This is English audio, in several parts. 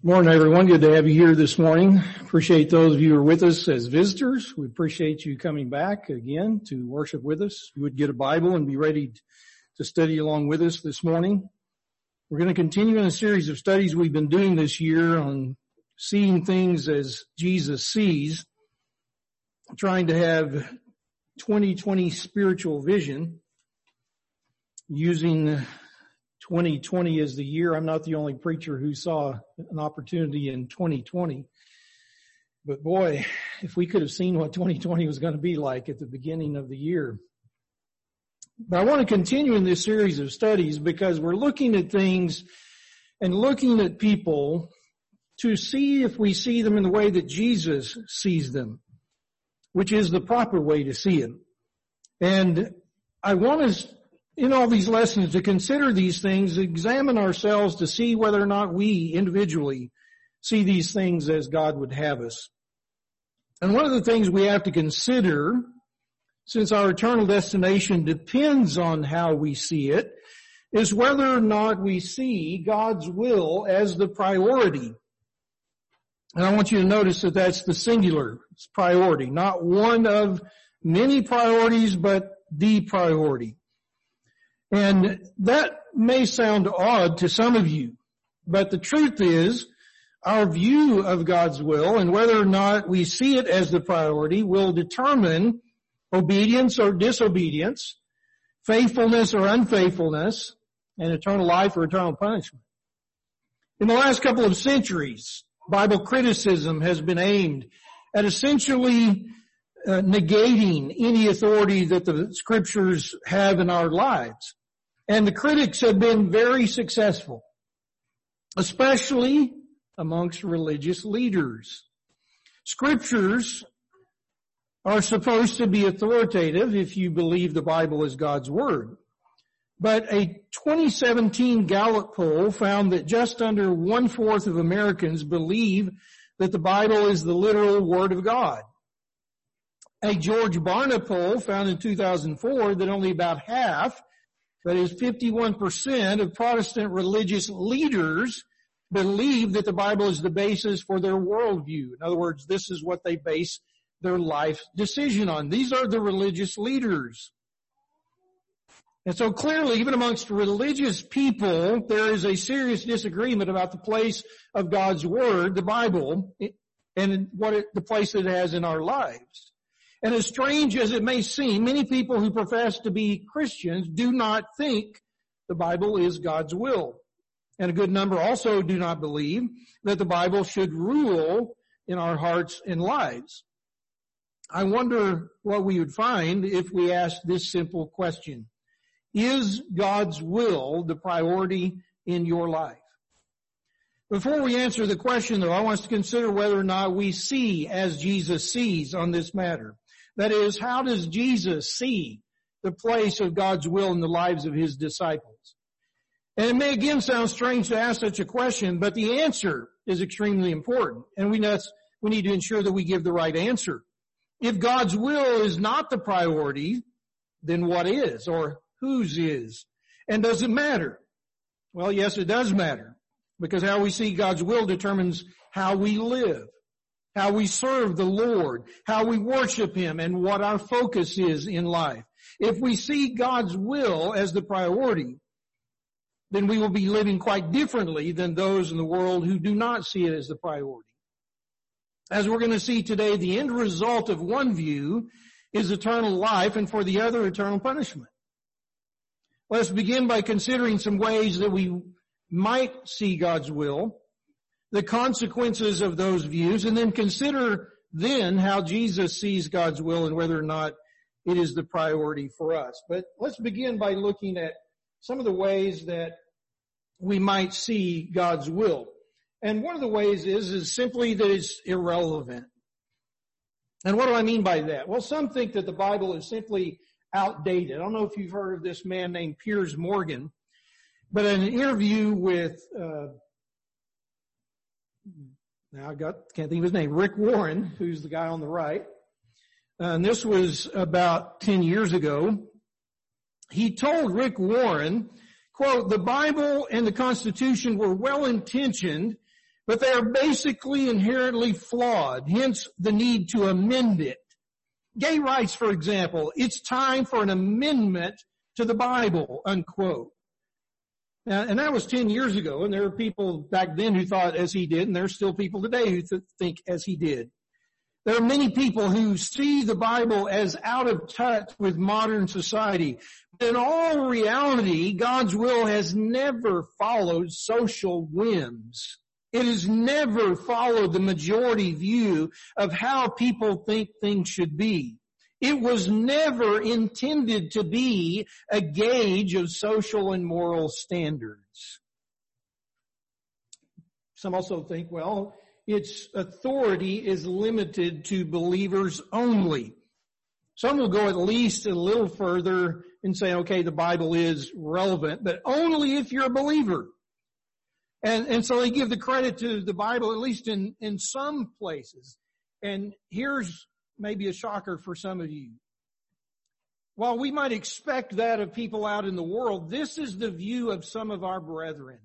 Morning, everyone. Good to have you here this morning. Appreciate those of you who are with us as visitors. We appreciate you coming back again to worship with us. You would get a Bible and be ready to study along with us this morning. We're going to continue in a series of studies we've been doing this year on seeing things as Jesus sees, trying to have 2020 spiritual vision, using 2020 as the year. I'm not the only preacher who saw an opportunity in 2020. But boy, if we could have seen what 2020 was going to be like at the beginning of the year. But I want to continue in this series of studies because we're looking at things and looking at people to see if we see them in the way that Jesus sees them, which is the proper way to see them. And I want us, in all these lessons, to consider these things, examine ourselves to see whether or not we individually see these things as God would have us. And one of the things we have to consider, since our eternal destination depends on how we see it, is whether or not we see God's will as the priority. And I want you to notice that that's the singular priority, not one of many priorities, but the priority. And that may sound odd to some of you, but the truth is our view of God's will and whether or not we see it as the priority will determine obedience or disobedience, faithfulness or unfaithfulness, and eternal life or eternal punishment. In the last couple of centuries, Bible criticism has been aimed at essentially negating any authority that the Scriptures have in our lives. And the critics have been very successful, especially amongst religious leaders. Scriptures are supposed to be authoritative if you believe the Bible is God's Word. But a 2017 Gallup poll found that just under 1/4 of Americans believe that the Bible is the literal Word of God. A George Barna poll found in 2004 that only about half, that is 51% of Protestant religious leaders believe that the Bible is the basis for their worldview. In other words, this is what they base their life decision on. These are the religious leaders. And so clearly, even amongst religious people, there is a serious disagreement about the place of God's Word, the Bible, and the place it has in our lives. And as strange as it may seem, many people who profess to be Christians do not think the Bible is God's will. And a good number also do not believe that the Bible should rule in our hearts and lives. I wonder what we would find if we asked this simple question. Is God's will the priority in your life? Before we answer the question, though, I want us to consider whether or not we see as Jesus sees on this matter. That is, how does Jesus see the place of God's will in the lives of His disciples? And it may again sound strange to ask such a question, but the answer is extremely important. And we need to ensure that we give the right answer. If God's will is not the priority, then what is, or whose is? And does it matter? Well, yes, it does matter, because how we see God's will determines how we live, how we serve the Lord, how we worship Him, and what our focus is in life. If we see God's will as the priority, then we will be living quite differently than those in the world who do not see it as the priority. As we're going to see today, the end result of one view is eternal life, and for the other, eternal punishment. Let's begin by considering some ways that we might see God's will, the consequences of those views, and then consider then how Jesus sees God's will and whether or not it is the priority for us. But let's begin by looking at some of the ways that we might see God's will. And one of the ways is simply that it's irrelevant. And what do I mean by that? Well, some think that the Bible is simply outdated. I don't know if you've heard of this man named Piers Morgan, but in an interview with can't think of his name, Rick Warren, who's the guy on the right. And this was about 10 years ago. He told Rick Warren, quote, "The Bible and the Constitution were well-intentioned, but they are basically inherently flawed, hence the need to amend it. Gay rights, for example, it's time for an amendment to the Bible, unquote. And that was 10 years ago, and there were people back then who thought as he did, and there are still people today who think as he did. There are many people who see the Bible as out of touch with modern society. But in all reality, God's will has never followed social whims. It has never followed the majority view of how people think things should be. It was never intended to be a gauge of social and moral standards. Some also think, well, its authority is limited to believers only. Some will go at least a little further and say, okay, the Bible is relevant, but only if you're a believer. And so they give the credit to the Bible, at least in some places. And here's maybe a shocker for some of you. While we might expect that of people out in the world, this is the view of some of our brethren.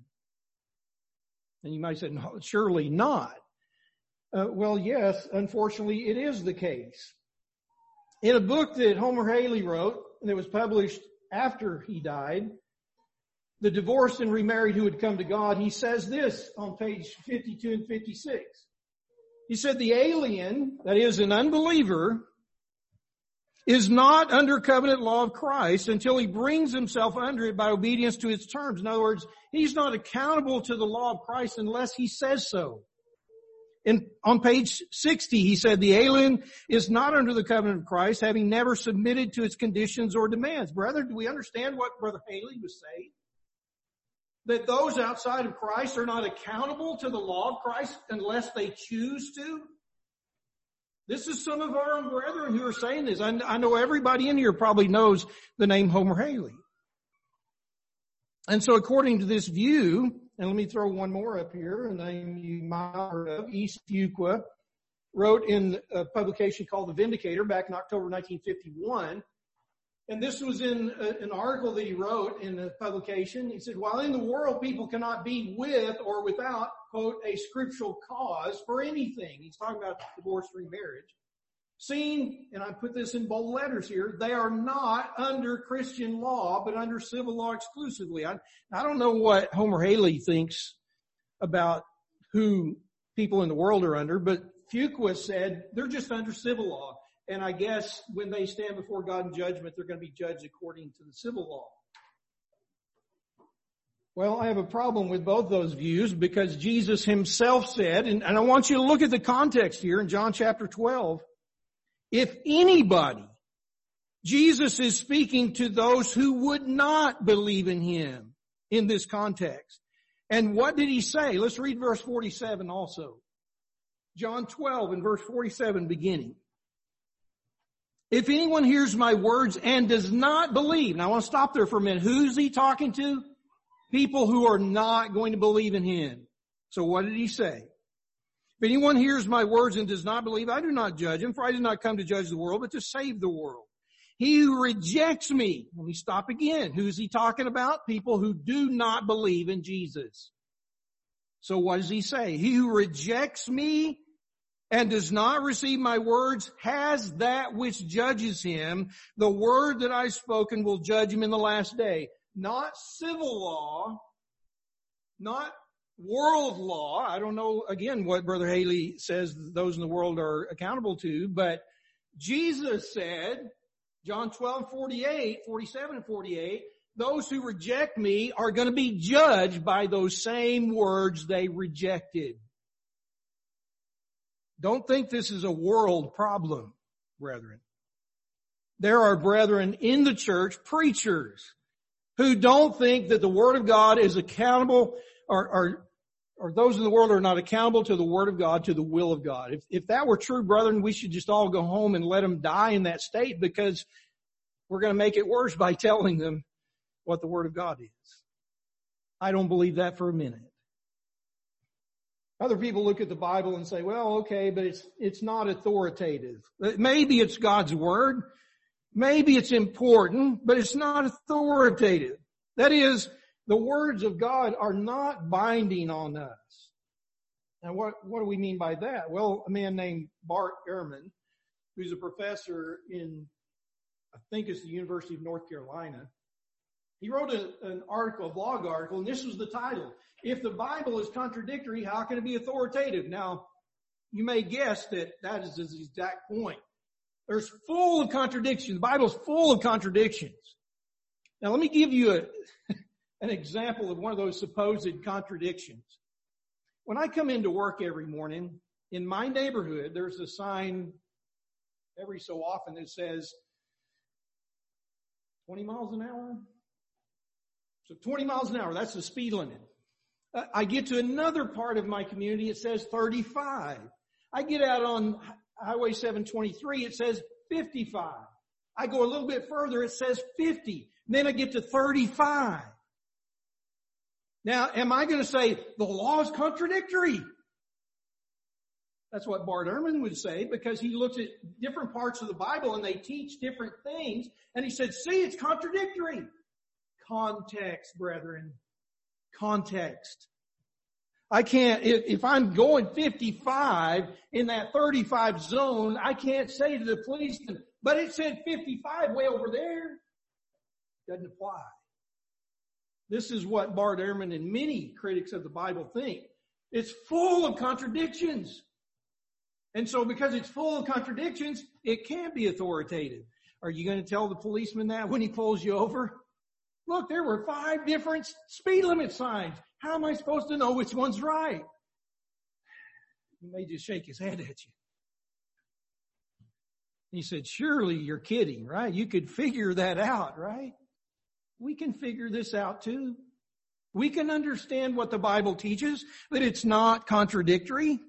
And you might say, no, surely not. Well, yes, unfortunately, it is the case. In a book that Homer Haley wrote, that was published after he died, The Divorced and Remarried Who Had Come to God, he says this on page 52 and 56. He said, the alien, that is an unbeliever, is not under covenant law of Christ until he brings himself under it by obedience to its terms. In other words, he's not accountable to the law of Christ unless he says so. And on page 60, he said, the alien is not under the covenant of Christ, having never submitted to its conditions or demands. Brother, do we understand what Brother Haley was saying? That those outside of Christ are not accountable to the law of Christ unless they choose to? This is some of our own brethren who are saying this. I know everybody in here probably knows the name Homer Haley. And so according to this view, and let me throw one more up here, a name you might have heard of, East Fuqua, wrote in a publication called The Vindicator back in October 1951. And this was in an article that he wrote in a publication. He said, while in the world people cannot be with or without, quote, a scriptural cause for anything. He's talking about divorce, remarriage. Seeing, and I put this in bold letters here, they are not under Christian law, but under civil law exclusively. I don't know what Homer Haley thinks about who people in the world are under, but Fuqua said they're just under civil law. And I guess when they stand before God in judgment, they're going to be judged according to the civil law. Well, I have a problem with both those views because Jesus himself said, and I want you to look at the context here in John chapter 12. If anybody, Jesus is speaking to those who would not believe in him in this context. And what did he say? Let's read verse 47 also. John 12 and verse 47 beginning. If anyone hears my words and does not believe, now I want to stop there for a minute. Who's he talking to? People who are not going to believe in him. So what did he say? If anyone hears my words and does not believe, I do not judge him, for I did not come to judge the world, but to save the world. He who rejects me, let me stop again. Who's he talking about? People who do not believe in Jesus. So what does he say? He who rejects me and does not receive my words has that which judges him. The word that I've spoken will judge him in the last day. Not civil law, not world law. I don't know, again, what Brother Haley says those in the world are accountable to, but Jesus said, John 12, 47 and 48, those who reject me are going to be judged by those same words they rejected. Don't think this is a world problem, brethren. There are brethren in the church, preachers, who don't think that the Word of God is accountable, or those in the world are not accountable to the Word of God, to the will of God. If that were true, brethren, we should just all go home and let them die in that state, because we're going to make it worse by telling them what the Word of God is. I don't believe that for a minute. Other people look at the Bible and say, well, okay, but it's not authoritative. Maybe it's God's Word. Maybe it's important, but it's not authoritative. That is, the words of God are not binding on us. Now, what do we mean by that? Well, a man named Bart Ehrman, who's a professor in, I think it's the University of North Carolina, he wrote an article, a blog article, and this was the title: "If the Bible is contradictory, how can it be authoritative?" Now, you may guess that is his exact point. There's full of contradictions. The Bible's full of contradictions. Now, let me give you an example of one of those supposed contradictions. When I come into work every morning, in my neighborhood, there's a sign every so often that says 20 miles an hour. So 20 miles an hour, that's the speed limit. I get to another part of my community, it says 35. I get out on Highway 723, it says 55. I go a little bit further, it says 50. Then I get to 35. Now, am I going to say the law is contradictory? That's what Bart Ehrman would say, because he looks at different parts of the Bible and they teach different things. And he said, see, it's contradictory. Context, brethren. Context. I can't, if I'm going 55 in that 35 zone, I can't say to the policeman, but it said 55 way over there. Doesn't apply. This is what Bart Ehrman and many critics of the Bible think. It's full of contradictions. And so because it's full of contradictions, it can't be authoritative. Are you going to tell the policeman that when he pulls you over? Look, there were 5 different speed limit signs. How am I supposed to know which one's right? He may just shake his head at you. He said, surely you're kidding, right? You could figure that out, right? We can figure this out too. We can understand what the Bible teaches, that it's not contradictory.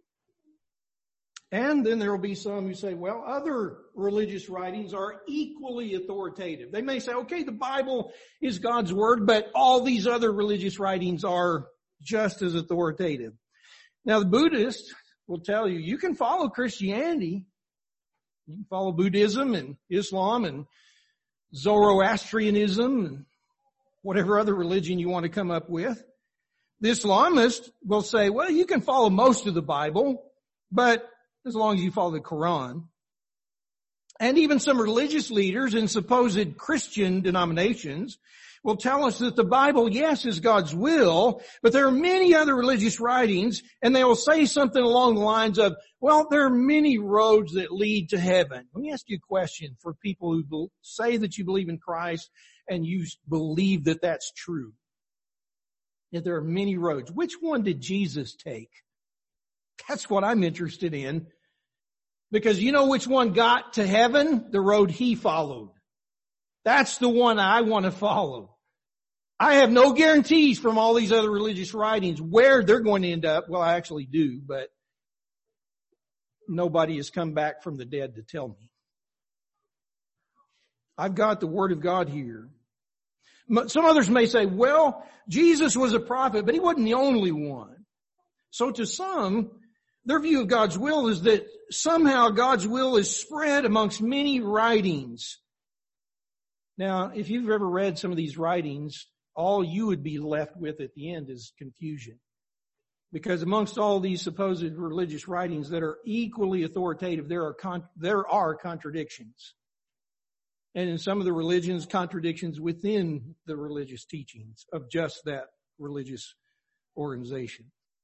And then there will be some who say, well, other religious writings are equally authoritative. They may say, okay, the Bible is God's word, but all these other religious writings are just as authoritative. Now, the Buddhists will tell you, you can follow Christianity. You can follow Buddhism and Islam and Zoroastrianism and whatever other religion you want to come up with. The Islamists will say, well, you can follow most of the Bible, but as long as you follow the Quran. And even some religious leaders in supposed Christian denominations will tell us that the Bible, yes, is God's will, but there are many other religious writings, and they will say something along the lines of, well, there are many roads that lead to heaven. Let me ask you a question for people who say that you believe in Christ and you believe that that's true. That there are many roads. Which one did Jesus take? That's what I'm interested in. Because you know which one got to heaven? The road he followed. That's the one I want to follow. I have no guarantees from all these other religious writings where they're going to end up. Well, I actually do, but nobody has come back from the dead to tell me. I've got the Word of God here. Some others may say, well, Jesus was a prophet, but he wasn't the only one. So to some, their view of God's will is that somehow God's will is spread amongst many writings. Now, if you've ever read some of these writings, all you would be left with at the end is confusion. Because amongst all these supposed religious writings that are equally authoritative, there are contradictions. And in some of the religions, contradictions within the religious teachings of just that religious organization.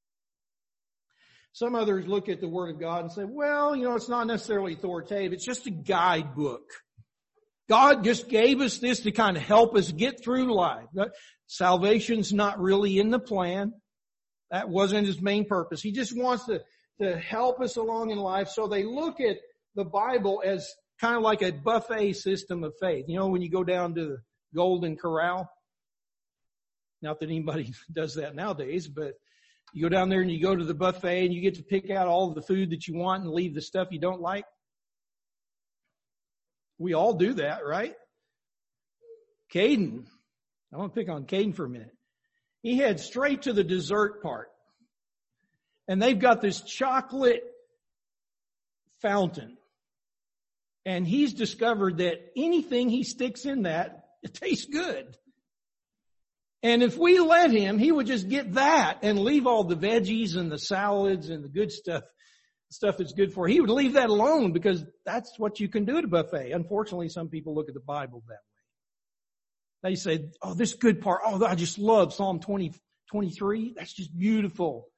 Some others look at the Word of God and say, well, it's not necessarily authoritative. It's just a guidebook. God just gave us this to kind of help us get through life. Salvation's not really in the plan. That wasn't his main purpose. He just wants to help us along in life. So they look at the Bible as kind of like a buffet system of faith. When you go down to the Golden Corral. Not that anybody does that nowadays, but you go down there and you go to the buffet and you get to pick out all of the food that you want and leave the stuff you don't like. We all do that, right? Caden, I want to pick on Caden for a minute. He heads straight to the dessert part. And they've got this chocolate fountain. And he's discovered that anything he sticks in that, it tastes good. And if we let him, he would just get that and leave all the veggies and the salads and the good stuff that's good for you. He would leave that alone because that's what you can do at a buffet. Unfortunately, some people look at the Bible that way. They say, oh, this good part, oh, I just love Psalm 23. That's just beautiful.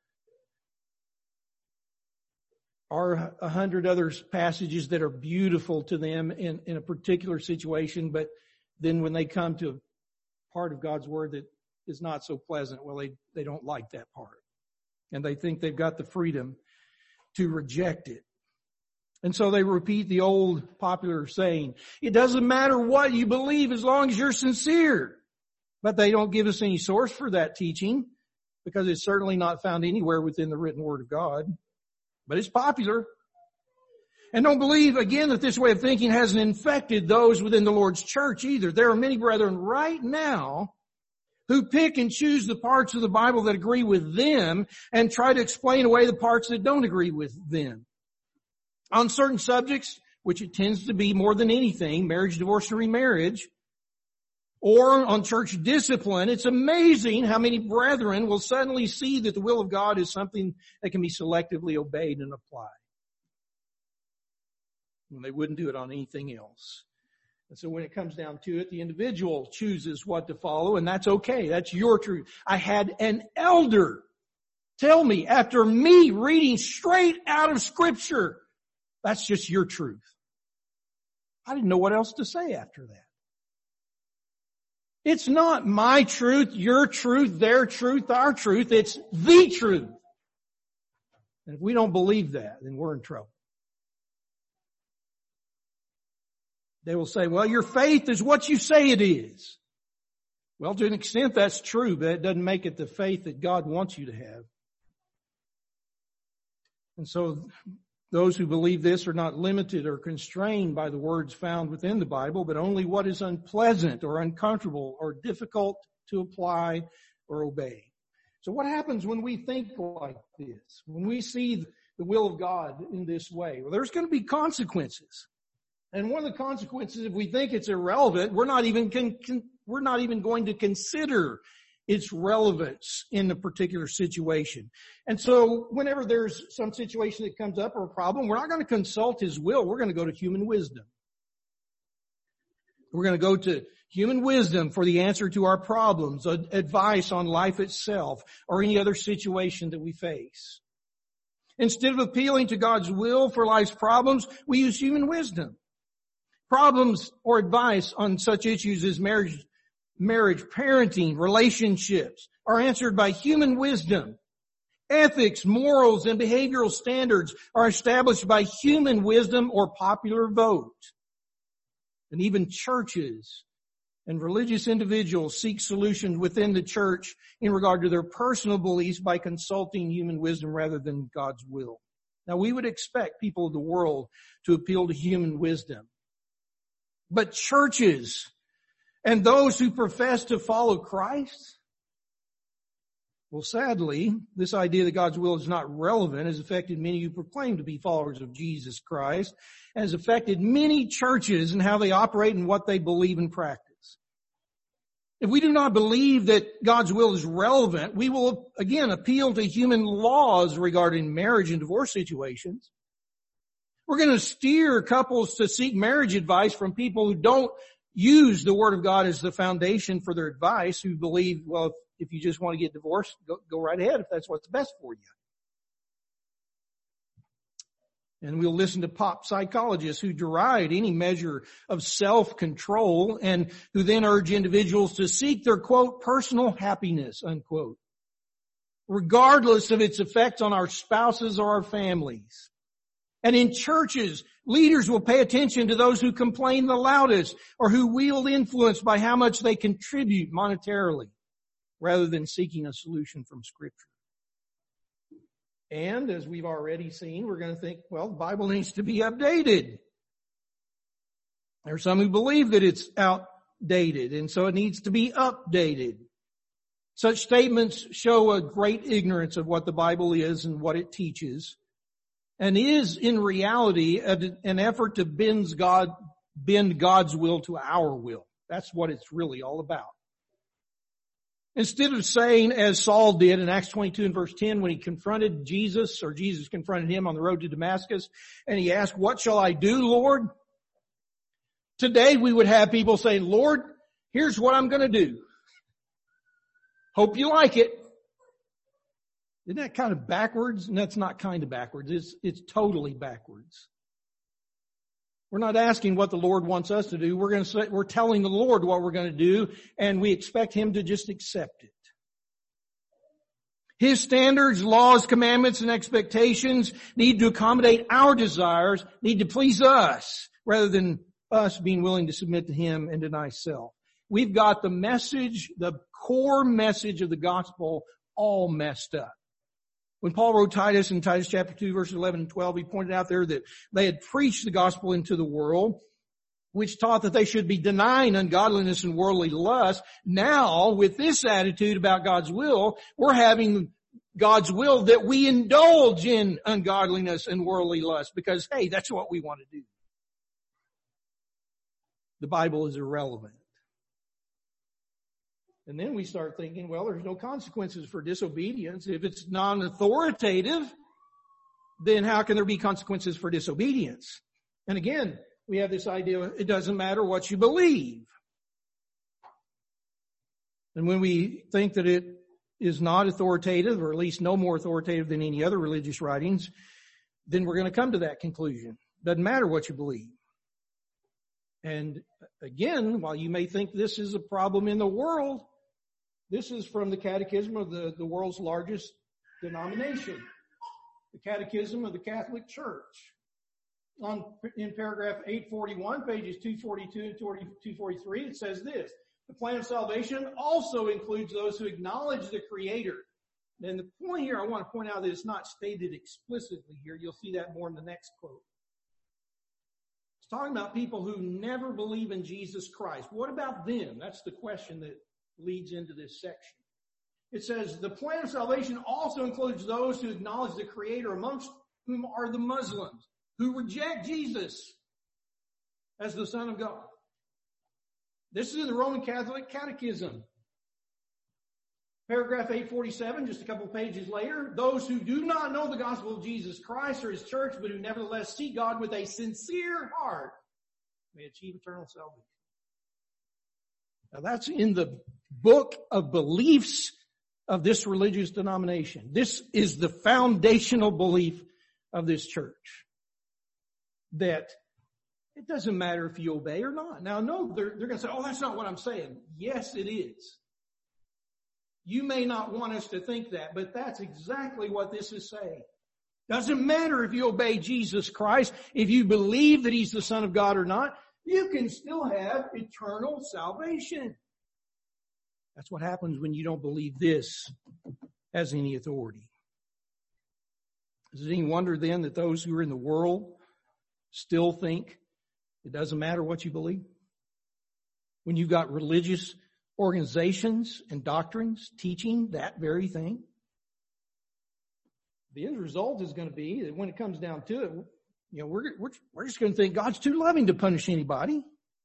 Or 100 other passages that are beautiful to them in a particular situation, but then when they come to a part of God's Word that is not so pleasant, well, they don't like that part. And they think they've got the freedom to reject it. And so they repeat the old popular saying, it doesn't matter what you believe as long as you're sincere. But they don't give us any source for that teaching because it's certainly not found anywhere within the written Word of God. But it's popular. And don't believe, again, that this way of thinking hasn't infected those within the Lord's church either. There are many brethren right now who pick and choose the parts of the Bible that agree with them and try to explain away the parts that don't agree with them. On certain subjects, which it tends to be more than anything, marriage, divorce, and remarriage, or on church discipline, it's amazing how many brethren will suddenly see that the will of God is something that can be selectively obeyed and applied. And they wouldn't do it on anything else. And so when it comes down to it, the individual chooses what to follow, and that's okay. That's your truth. I had an elder tell me, after me reading straight out of Scripture, that's just your truth. I didn't know what else to say after that. It's not my truth, your truth, their truth, our truth. It's the truth. And if we don't believe that, then we're in trouble. They will say, well, your faith is what you say it is. Well, to an extent that's true, but it doesn't make it the faith that God wants you to have. And so those who believe this are not limited or constrained by the words found within the Bible, but only what is unpleasant or uncomfortable or difficult to apply or obey. So what happens when we think like this? When we see the will of God in this way? Well, there's going to be consequences. And one of the consequences, if we think it's irrelevant, we're not even going to consider its relevance in the particular situation. And so whenever there's some situation that comes up or a problem, we're not going to consult His will. We're going to go to human wisdom. We're going to go to human wisdom for the answer to our problems, advice on life itself, or any other situation that we face. Instead of appealing to God's will for life's problems, we use human wisdom. Problems or advice on such issues as marriage, parenting, relationships are answered by human wisdom. Ethics, morals, and behavioral standards are established by human wisdom or popular vote. And even churches and religious individuals seek solutions within the church in regard to their personal beliefs by consulting human wisdom rather than God's will. Now, we would expect people of the world to appeal to human wisdom. But churches and those who profess to follow Christ, well, sadly, this idea that God's will is not relevant has affected many who proclaim to be followers of Jesus Christ, and has affected many churches in how they operate and what they believe and practice. If we do not believe that God's will is relevant, we will, again, appeal to human laws regarding marriage and divorce situations. We're going to steer couples to seek marriage advice from people who don't use the Word of God as the foundation for their advice, who believe, well, if you just want to get divorced, go right ahead if that's what's best for you. And we'll listen to pop psychologists who deride any measure of self-control and who then urge individuals to seek their, quote, personal happiness, unquote, regardless of its effects on our spouses or our families. And in churches, leaders will pay attention to those who complain the loudest or who wield influence by how much they contribute monetarily, rather than seeking a solution from Scripture. And as we've already seen, we're going to think, well, the Bible needs to be updated. There are some who believe that it's outdated, and so it needs to be updated. Such statements show a great ignorance of what the Bible is and what it teaches, and is in reality an effort to bend God's will to our will. That's what it's really all about. Instead of saying, as Saul did in Acts 22 and verse 10, when he confronted Jesus, or Jesus confronted him on the road to Damascus, and he asked, "What shall I do, Lord?" Today we would have people say, "Lord, here's what I'm going to do. Hope you like it." Isn't that kind of backwards? And that's not kind of backwards. It's totally backwards. We're not asking what the Lord wants us to do. We're telling the Lord what we're going to do, and we expect Him to just accept it. His standards, laws, commandments, and expectations need to accommodate our desires, need to please us, rather than us being willing to submit to Him and deny self. We've got the message, the core message of the gospel all messed up. When Paul wrote Titus in Titus chapter 2 verses 11 and 12, he pointed out there that they had preached the gospel into the world, which taught that they should be denying ungodliness and worldly lust. Now, with this attitude about God's will, we're having God's will that we indulge in ungodliness and worldly lust because, hey, that's what we want to do. The Bible is irrelevant. And then we start thinking, well, there's no consequences for disobedience. If it's non-authoritative, then how can there be consequences for disobedience? And again, we have this idea, it doesn't matter what you believe. And when we think that it is not authoritative, or at least no more authoritative than any other religious writings, then we're going to come to that conclusion. Doesn't matter what you believe. And again, while you may think this is a problem in the world, this is from the Catechism of the world's largest denomination, the Catechism of the Catholic Church. In paragraph 841, pages 242 and 243, it says this: the plan of salvation also includes those who acknowledge the Creator. And the point here, I want to point out that it's not stated explicitly here. You'll see that more in the next quote. It's talking about people who never believe in Jesus Christ. What about them? That's the question that leads into this section. It says, the plan of salvation also includes those who acknowledge the Creator, amongst whom are the Muslims, who reject Jesus as the Son of God. This is in the Roman Catholic Catechism. Paragraph 847, just a couple pages later, those who do not know the gospel of Jesus Christ or His church, but who nevertheless seek God with a sincere heart, may achieve eternal salvation. Now that's in the book of beliefs of this religious denomination. This is the foundational belief of this church. That it doesn't matter if you obey or not. Now, no, they're going to say, oh, that's not what I'm saying. Yes, it is. You may not want us to think that, but that's exactly what this is saying. Doesn't matter if you obey Jesus Christ, if you believe that He's the Son of God or not, you can still have eternal salvation. That's what happens when you don't believe this has any authority. Is it any wonder then that those who are in the world still think it doesn't matter what you believe? When you've got religious organizations and doctrines teaching that very thing? The end result is going to be that when it comes down to it, we're just going to think God's too loving to punish anybody.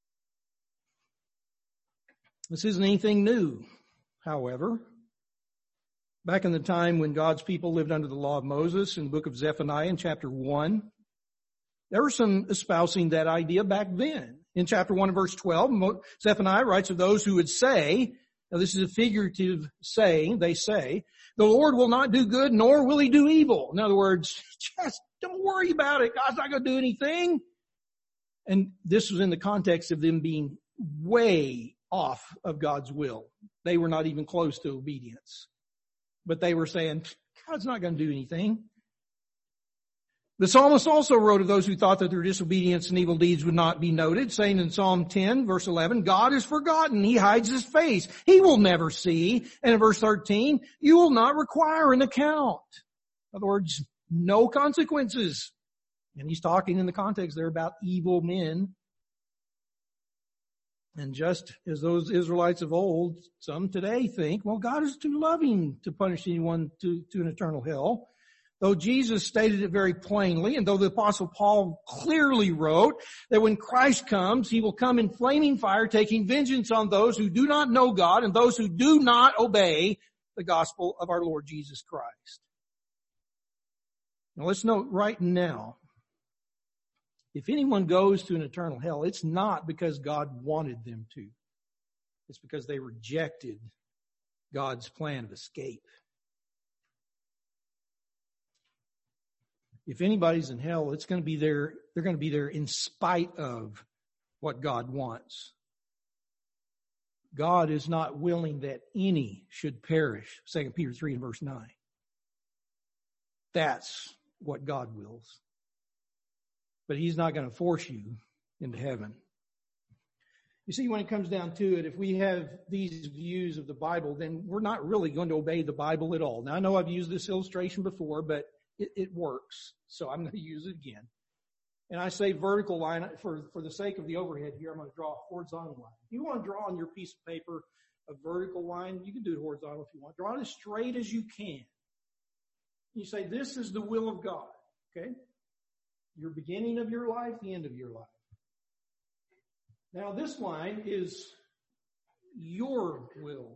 This isn't anything new, however. Back in the time when God's people lived under the law of Moses in the book of Zephaniah in chapter 1, there was some espousing that idea back then. In chapter 1 and verse 12, Zephaniah writes of those who would say, now this is a figurative saying, they say, the Lord will not do good, nor will He do evil. In other words, just don't worry about it. God's not going to do anything. And this was in the context of them being way off of God's will. They were not even close to obedience. But they were saying, God's not going to do anything. The psalmist also wrote of those who thought that their disobedience and evil deeds would not be noted, saying in Psalm 10, verse 11, God is forgotten. He hides His face. He will never see. And in verse 13, you will not require an account. In other words, no consequences. And he's talking in the context there about evil men. And just as those Israelites of old, some today think, well, God is too loving to punish anyone to an eternal hell. though Jesus stated it very plainly, and though the Apostle Paul clearly wrote that when Christ comes, He will come in flaming fire, taking vengeance on those who do not know God and those who do not obey the gospel of our Lord Jesus Christ. Now let's note right now, if anyone goes to an eternal hell, it's not because God wanted them to. It's because they rejected God's plan of escape. If anybody's in hell, it's going to be there. They're going to be there in spite of what God wants. God is not willing that any should perish. 2 Peter 3 and verse 9. That's what God wills. But He's not going to force you into heaven. You see, when it comes down to it, if we have these views of the Bible, then we're not really going to obey the Bible at all. Now, I know I've used this illustration before, but it works. So I'm going to use it again. And I say vertical line for the sake of the overhead here. I'm going to draw a horizontal line. If you want to draw on your piece of paper a vertical line, you can do it horizontal if you want. Draw it as straight as you can. You say, this is the will of God. Okay? Your beginning of your life, the end of your life. Now this line is your will.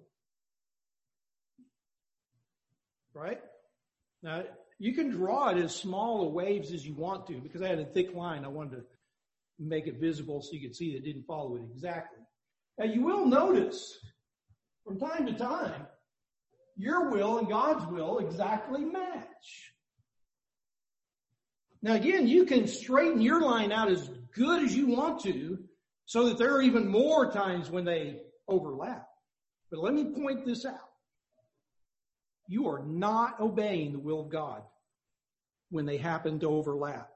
Right? Now, you can draw it as small a waves as you want to, because I had a thick line. I wanted to make it visible so you could see that it didn't follow it exactly. Now you will notice from time to time, your will and God's will exactly match. Now again, you can straighten your line out as good as you want to so that there are even more times when they overlap. But let me point this out. You are not obeying the will of God when they happen to overlap.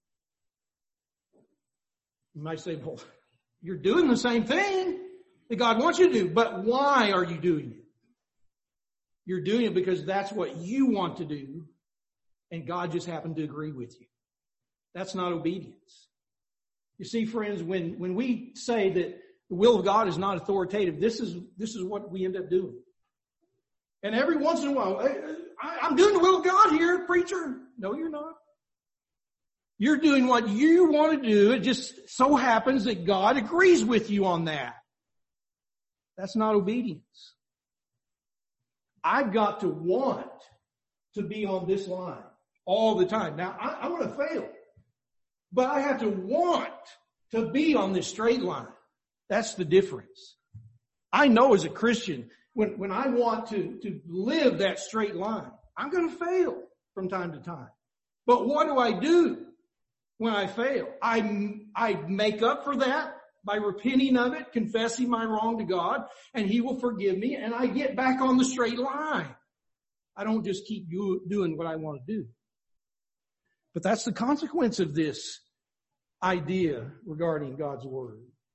You might say, well, you're doing the same thing that God wants you to do, but why are you doing it? You're doing it because that's what you want to do, and God just happened to agree with you. That's not obedience. You see, friends, when we say that the will of God is not authoritative, this is what we end up doing. And every once in a while, I'm doing the will of God here, preacher. No, you're not. You're doing what you want to do. It just so happens that God agrees with you on that. That's not obedience. I've got to want to be on this line all the time. Now, I'm going to fail, but I have to want to be on this straight line. That's the difference. I know as a Christian, when I want to live that straight line, I'm going to fail from time to time. But what do when I fail? I make up for that by repenting of it, confessing my wrong to God, and He will forgive me, and I get back on the straight line. I don't just keep doing what I want to do. But that's the consequence of this idea regarding God's Word.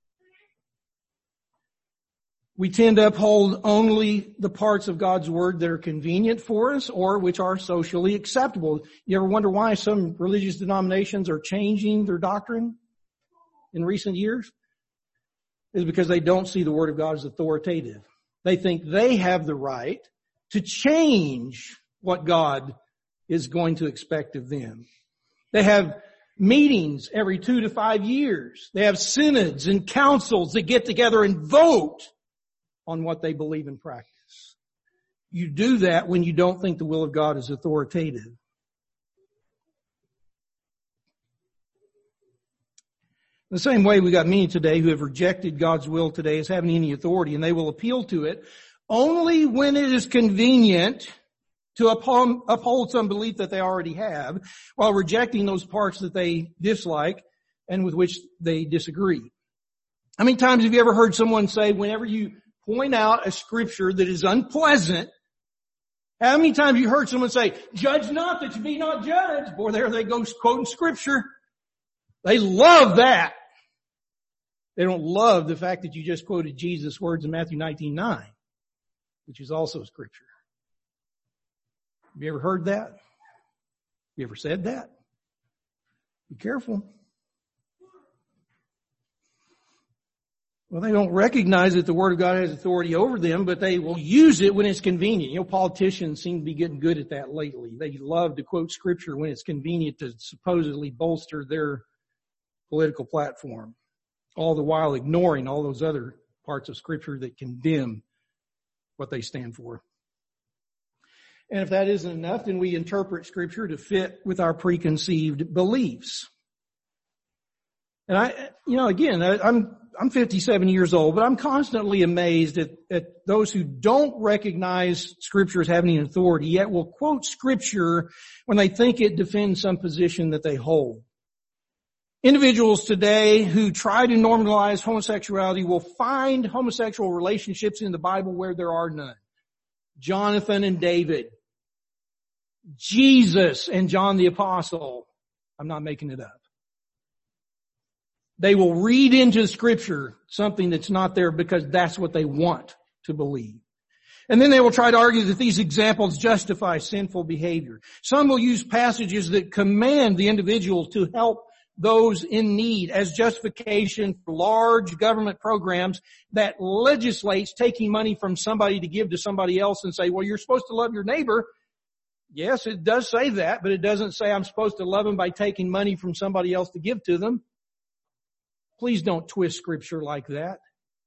We tend to uphold only the parts of God's Word that are convenient for us or which are socially acceptable. You ever wonder why some religious denominations are changing their doctrine in recent years? It's because they don't see the Word of God as authoritative. They think they have the right to change what God is going to expect of them. They have meetings every 2 to 5 years. They have synods and councils that get together and vote on what they believe in practice. You do that when you don't think the will of God is authoritative. The same way we got many today who have rejected God's will today as having any authority, and they will appeal to it only when it is convenient to uphold some belief that they already have, while rejecting those parts that they dislike and with which they disagree. How many times have you ever heard someone say, whenever you point out a scripture that is unpleasant, how many times have you heard someone say, judge not that you be not judged? Boy, there they go quoting scripture. They love that. They don't love the fact that you just quoted Jesus' words in Matthew 19:9, which is also scripture. Have you ever heard that? You ever said that? Be careful. Well, they don't recognize that the Word of God has authority over them, but they will use it when it's convenient. You know, politicians seem to be getting good at that lately. They love to quote Scripture when it's convenient to supposedly bolster their political platform, all the while ignoring all those other parts of Scripture that condemn what they stand for. And if that isn't enough, then we interpret Scripture to fit with our preconceived beliefs. And I'm 57 years old, but I'm constantly amazed at those who don't recognize Scripture as having authority, yet will quote Scripture when they think it defends some position that they hold. Individuals today who try to normalize homosexuality will find homosexual relationships in the Bible where there are none. Jonathan and David, Jesus and John the Apostle. I'm not making it up. They will read into Scripture something that's not there because that's what they want to believe. And then they will try to argue that these examples justify sinful behavior. Some will use passages that command the individual to help those in need as justification for large government programs that legislates taking money from somebody to give to somebody else and say, well, you're supposed to love your neighbor. Yes, it does say that, but it doesn't say I'm supposed to love them by taking money from somebody else to give to them. Please don't twist Scripture like that.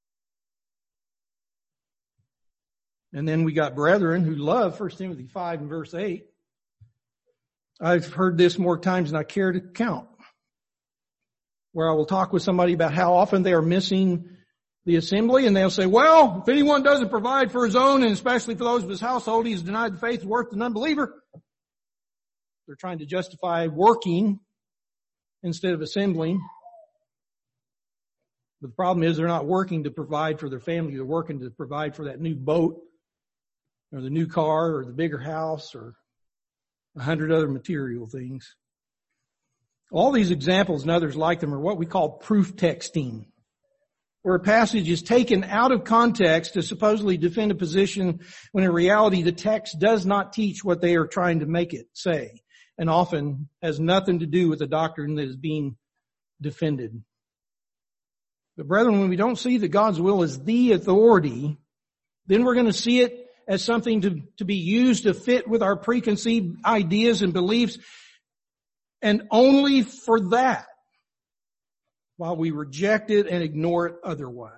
And then we got brethren who love 1 Timothy 5 and verse 8. I've heard this more times than I care to count, where I will talk with somebody about how often they are missing the assembly, and they'll say, well, if anyone doesn't provide for his own, and especially for those of his household, he has denied the faith worth an unbeliever. They're trying to justify working instead of assembling. But the problem is they're not working to provide for their family. They're working to provide for that new boat or the new car or the bigger house or 100 other material things. All these examples and others like them are what we call proof texting, where a passage is taken out of context to supposedly defend a position when in reality the text does not teach what they are trying to make it say, and often has nothing to do with the doctrine that is being defended. But brethren, when we don't see that God's will is the authority, then we're going to see it as something to be used to fit with our preconceived ideas and beliefs, and only for that, while we reject it and ignore it otherwise.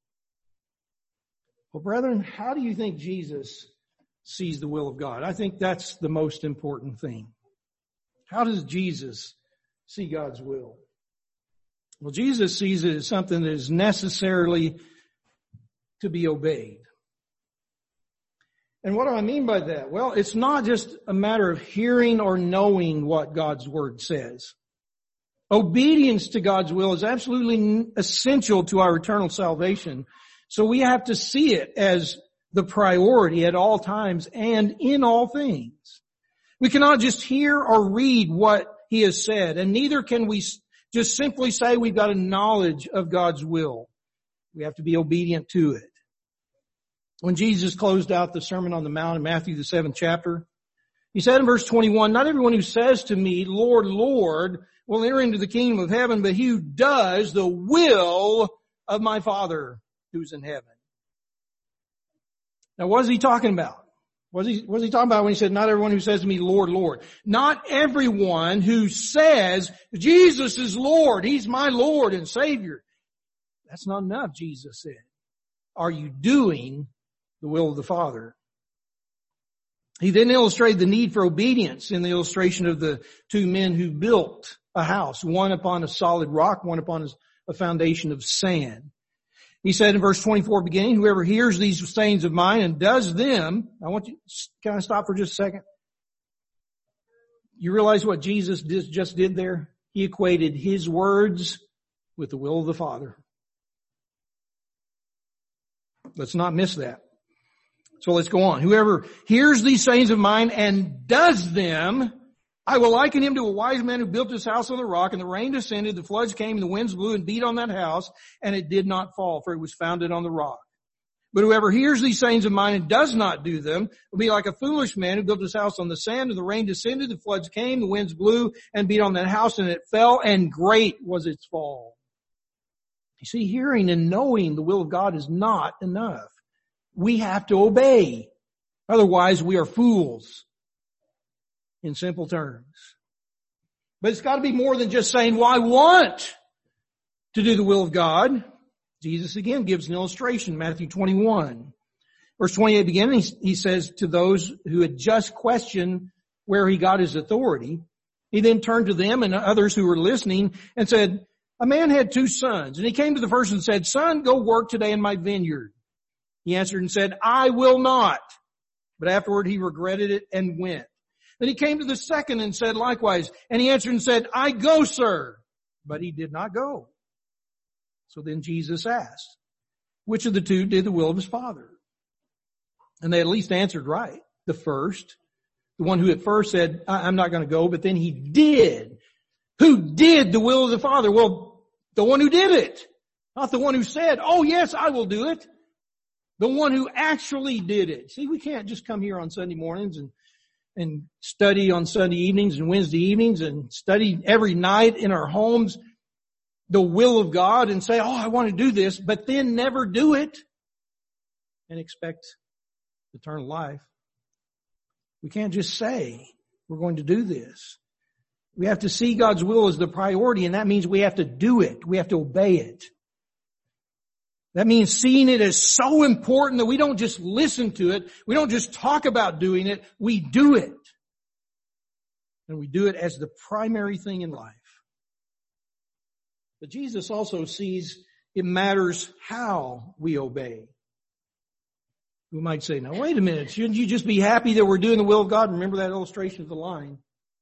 Well, brethren, how do you think Jesus sees the will of God? I think that's the most important thing. How does Jesus see God's will? Well, Jesus sees it as something that is necessarily to be obeyed. And what do I mean by that? Well, it's not just a matter of hearing or knowing what God's Word says. Obedience to God's will is absolutely essential to our eternal salvation. So we have to see it as the priority at all times and in all things. We cannot just hear or read what He has said, and neither can we just simply say we've got a knowledge of God's will. We have to be obedient to it. When Jesus closed out the Sermon on the Mount in Matthew the 7th chapter, He said in verse 21, not everyone who says to me, Lord, Lord, will enter into the kingdom of heaven, but he who does the will of my Father who's in heaven. Now what is He talking about? What is he talking about when He said, not everyone who says to me, Lord, Lord? Not everyone who says, Jesus is Lord, He's my Lord and Savior. That's not enough, Jesus said. Are you doing the will of the Father? He then illustrated the need for obedience in the illustration of the two men who built a house, one upon a solid rock, one upon a foundation of sand. He said in verse 24 beginning, whoever hears these sayings of mine and does them, I want you to kind of stop for just a second. You realize what Jesus just did there? He equated His words with the will of the Father. Let's not miss that. So let's go on. Whoever hears these sayings of mine and does them, I will liken him to a wise man who built his house on the rock, and the rain descended, the floods came, and the winds blew and beat on that house, and it did not fall, for it was founded on the rock. But whoever hears these sayings of mine and does not do them will be like a foolish man who built his house on the sand, and the rain descended, the floods came, the winds blew and beat on that house, and it fell, and great was its fall. You see, hearing and knowing the will of God is not enough. We have to obey. Otherwise, we are fools, in simple terms. But it's got to be more than just saying, well, I want to do the will of God. Jesus again gives an illustration, Matthew 21. Verse 28 beginning, he says to those who had just questioned where he got his authority, he then turned to them and others who were listening and said, a man had 2 sons, and he came to the first and said, son, go work today in my vineyard. He answered and said, I will not. But afterward he regretted it and went. Then he came to the second and said likewise, and he answered and said, I go, sir. But he did not go. So then Jesus asked, which of the 2 did the will of his father? And they at least answered right. The first, the one who at first said, I'm not going to go, but then he did. Who did the will of the Father? Well, the one who did it. Not the one who said, oh yes, I will do it. The one who actually did it. See, we can't just come here on Sunday mornings and study on Sunday evenings and Wednesday evenings and study every night in our homes the will of God and say, oh, I want to do this, but then never do it and expect eternal life. We can't just say we're going to do this. We have to see God's will as the priority, and that means we have to do it. We have to obey it. That means seeing it as so important that we don't just listen to it. We don't just talk about doing it. We do it. And we do it as the primary thing in life. But Jesus also sees it matters how we obey. We might say, now wait a minute, shouldn't you just be happy that we're doing the will of God? Remember that illustration of the line.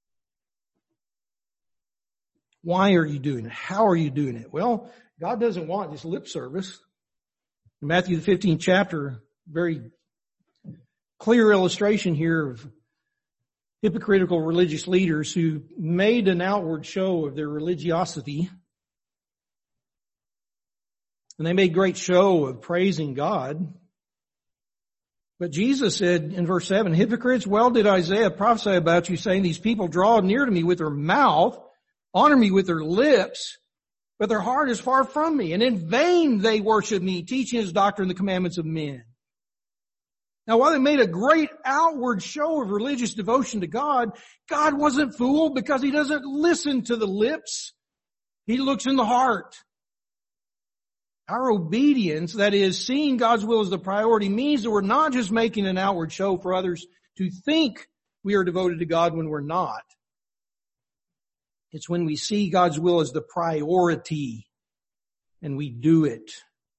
Why are you doing it? How are you doing it? Well, God doesn't want just lip service. In Matthew the 15th chapter, very clear illustration here of hypocritical religious leaders who made an outward show of their religiosity. And they made great show of praising God. But Jesus said in verse 7, hypocrites, well did Isaiah prophesy about you, saying, these people draw near to me with their mouth, honor me with their lips, but their heart is far from me. And in vain they worship me, teaching his doctrine the commandments of men. Now while they made a great outward show of religious devotion to God, God wasn't fooled because he doesn't listen to the lips. He looks in the heart. Our obedience, that is, seeing God's will as the priority, means that we're not just making an outward show for others to think we are devoted to God when we're not. It's when we see God's will as the priority and we do it.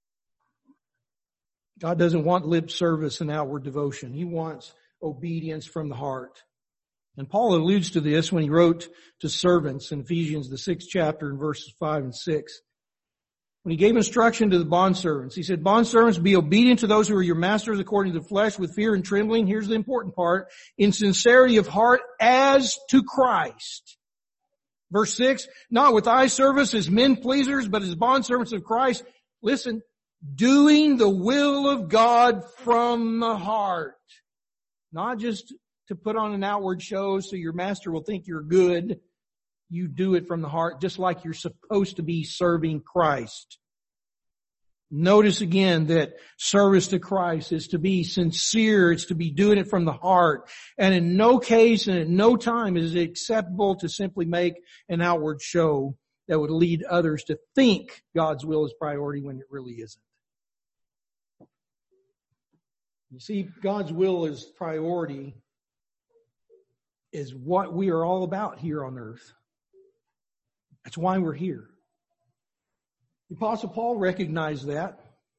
God doesn't want lip service and outward devotion. He wants obedience from the heart. And Paul alludes to this when he wrote to servants in Ephesians, the 6th chapter, in verses 5 and 6. When he gave instruction to the bondservants, he said, bondservants, be obedient to those who are your masters according to the flesh with fear and trembling. Here's the important part. In sincerity of heart as to Christ. Verse 6, not with eye service as men pleasers, but as bondservants of Christ. Listen, doing the will of God from the heart. Not just to put on an outward show so your master will think you're good. You do it from the heart, just like you're supposed to be serving Christ. Notice again that service to Christ is to be sincere. It's to be doing it from the heart. And in no case and at no time is it acceptable to simply make an outward show that would lead others to think God's will is priority when it really isn't. You see, God's will is priority is what we are all about here on earth. That's why we're here. The Apostle Paul recognized that.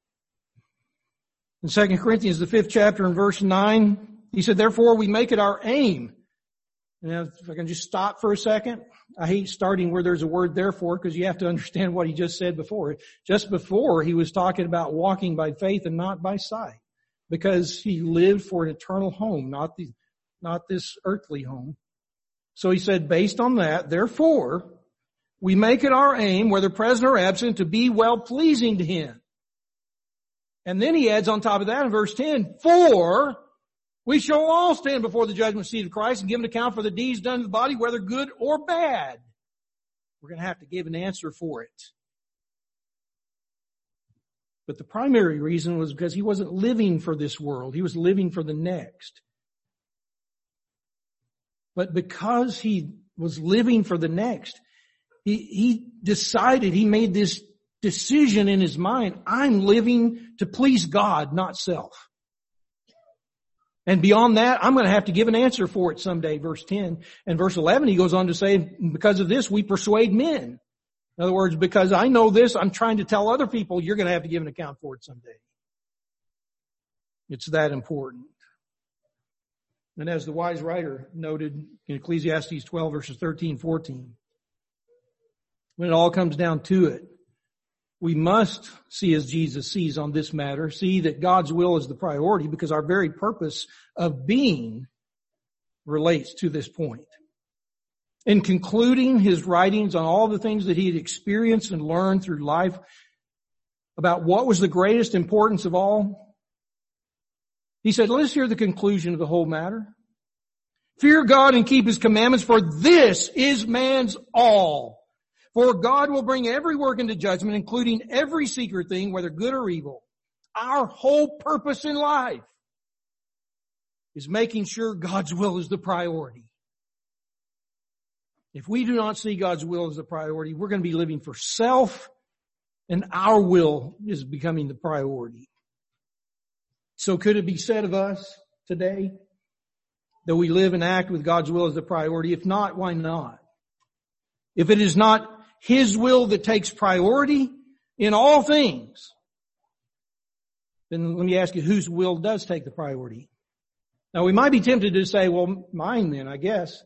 In 2 Corinthians, the 5th chapter and verse 9, he said, therefore we make it our aim. Now, if I can just stop for a second. I hate starting where there's a word therefore because you have to understand what he just said before. Just before he was talking about walking by faith and not by sight. Because he lived for an eternal home, not this earthly home. So he said, based on that, therefore, we make it our aim, whether present or absent, to be well-pleasing to him. And then he adds on top of that in verse 10, for we shall all stand before the judgment seat of Christ and give an account for the deeds done to the body, whether good or bad. We're going to have to give an answer for it. But the primary reason was because he wasn't living for this world. He was living for the next. But because he was living for the next, he decided, he made this decision in his mind, I'm living to please God, not self. And beyond that, I'm going to have to give an answer for it someday, verse 10. And verse 11, he goes on to say, because of this, we persuade men. In other words, because I know this, I'm trying to tell other people, you're going to have to give an account for it someday. It's that important. And as the wise writer noted in Ecclesiastes 12, verses 13, 14, when it all comes down to it, we must see as Jesus sees on this matter, see that God's will is the priority because our very purpose of being relates to this point. In concluding his writings on all the things that he had experienced and learned through life about what was the greatest importance of all, he said, let us hear the conclusion of the whole matter. Fear God and keep his commandments, for this is man's all. For God will bring every work into judgment, including every secret thing, whether good or evil. Our whole purpose in life is making sure God's will is the priority. If we do not see God's will as the priority, we're going to be living for self, and our will is becoming the priority. So could it be said of us today that we live and act with God's will as the priority? If not, why not? If it is not his will that takes priority in all things, then let me ask you, whose will does take the priority? Now we might be tempted to say, well, mine then, I guess.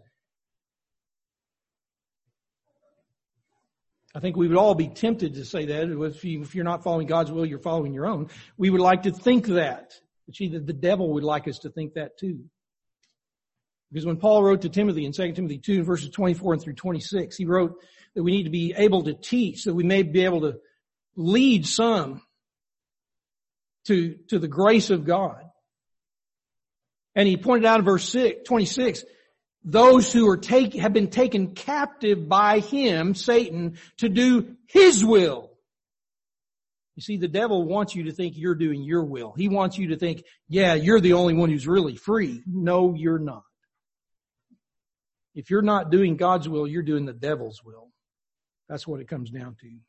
I think we would all be tempted to say that. If you're not following God's will, you're following your own. We would like to think that. But the devil would like us to think that too. Because when Paul wrote to Timothy in 2 Timothy 2, verses 24 and through 26, he wrote that we need to be able to teach, that we may be able to lead some to the grace of God. And he pointed out in verse 26, those who have been taken captive by him, Satan, to do his will. You see, the devil wants you to think you're doing your will. He wants you to think, yeah, you're the only one who's really free. No, you're not. If you're not doing God's will, you're doing the devil's will. That's what it comes down to.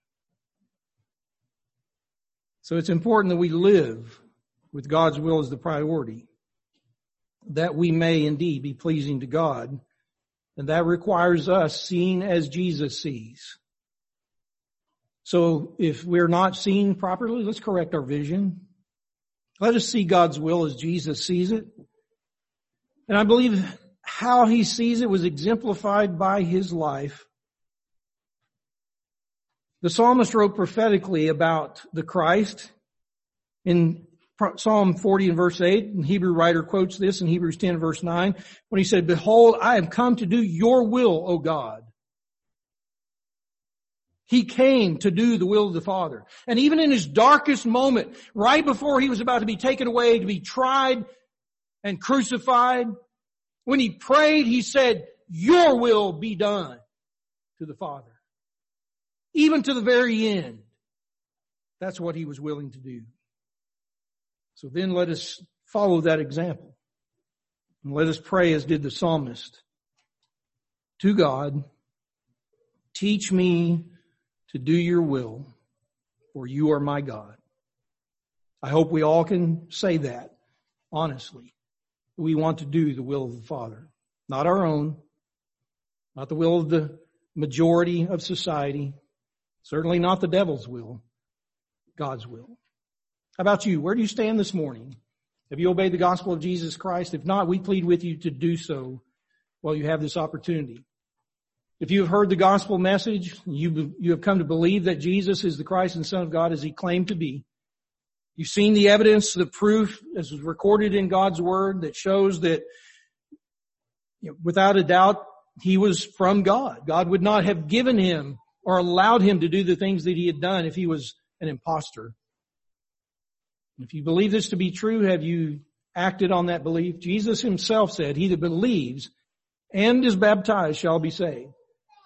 So it's important that we live with God's will as the priority, that we may indeed be pleasing to God. And that requires us seeing as Jesus sees. So if we're not seeing properly, let's correct our vision. Let us see God's will as Jesus sees it. And I believe how he sees it was exemplified by his life. The psalmist wrote prophetically about the Christ in Psalm 40 and verse 8, and the Hebrew writer quotes this in Hebrews 10 verse 9, when he said, behold, I have come to do your will, O God. He came to do the will of the Father. And even in his darkest moment, right before he was about to be taken away, to be tried and crucified, when he prayed, he said, your will be done, to the Father. Even to the very end. That's what he was willing to do. So then let us follow that example. And let us pray as did the psalmist. To God, teach me to do your will, for you are my God. I hope we all can say that honestly. We want to do the will of the Father. Not our own. Not the will of the majority of society. Certainly not the devil's will. God's will. How about you? Where do you stand this morning? Have you obeyed the gospel of Jesus Christ? If not, we plead with you to do so while you have this opportunity. If you have heard the gospel message, you have come to believe that Jesus is the Christ and Son of God as he claimed to be. You've seen the evidence, the proof as was recorded in God's Word that shows that without a doubt he was from God. God would not have given him or allowed him to do the things that he had done if he was an imposter. If you believe this to be true, have you acted on that belief? Jesus himself said, he that believes and is baptized shall be saved.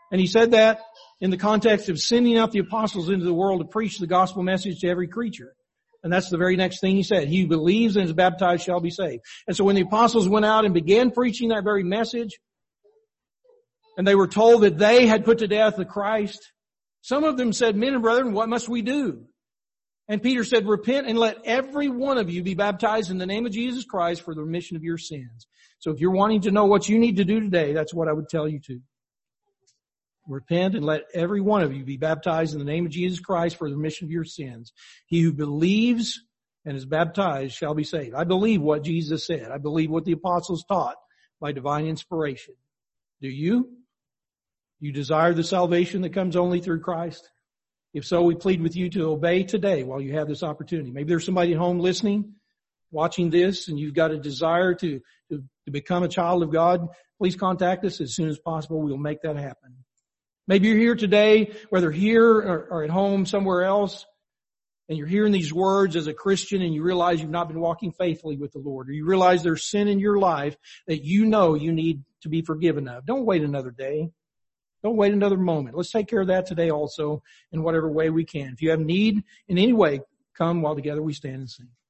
And he said that in the context of sending out the apostles into the world to preach the gospel message to every creature. And that's the very next thing he said. He who believes and is baptized shall be saved. And so when the apostles went out and began preaching that very message, and they were told that they had put to death the Christ, some of them said, men and brethren, what must we do? And Peter said, repent and let every one of you be baptized in the name of Jesus Christ for the remission of your sins. So if you're wanting to know what you need to do today, that's what I would tell you to. Repent and let every one of you be baptized in the name of Jesus Christ for the remission of your sins. He who believes and is baptized shall be saved. I believe what Jesus said. I believe what the apostles taught by divine inspiration. Do you? You desire the salvation that comes only through Christ? If so, we plead with you to obey today while you have this opportunity. Maybe there's somebody at home listening, watching this, and you've got a desire to become a child of God. Please contact us as soon as possible. We'll make that happen. Maybe you're here today, whether here or at home somewhere else, and you're hearing these words as a Christian and you realize you've not been walking faithfully with the Lord, or you realize there's sin in your life that you know you need to be forgiven of. Don't wait another day. Don't wait another moment. Let's take care of that today also in whatever way we can. If you have need in any way, come while together we stand and sing.